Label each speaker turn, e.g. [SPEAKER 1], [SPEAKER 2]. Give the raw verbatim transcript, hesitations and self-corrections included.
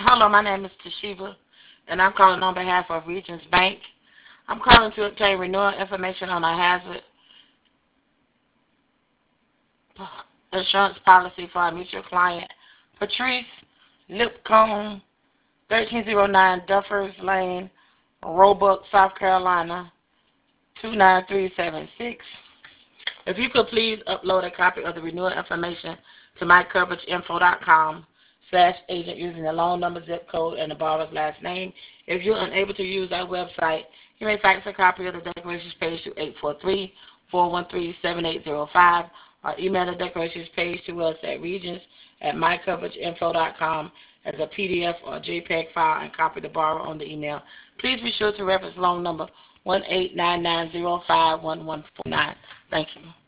[SPEAKER 1] Hello, my name is Toshiba, and I'm calling on behalf of Regions Bank. I'm calling to obtain renewal information on a hazard insurance policy for our mutual client, Patrice Lipcomb, thirteen oh nine Duffers Lane, Roebuck, South Carolina, two nine three seven six. If you could please upload a copy of the renewal information to mycoverageInfo.com slash agent using the loan number, zip code, and the borrower's last name. If you're unable to use our website, you may fax a copy of the declarations page to eight four three, four one three, seven eight zero five or email the declarations page to us at regions at mycoverageInfo.com as a P D F or JPEG file and copy the borrower on the email. Please be sure to reference loan number one eight nine nine zero five one one four nine. Thank you.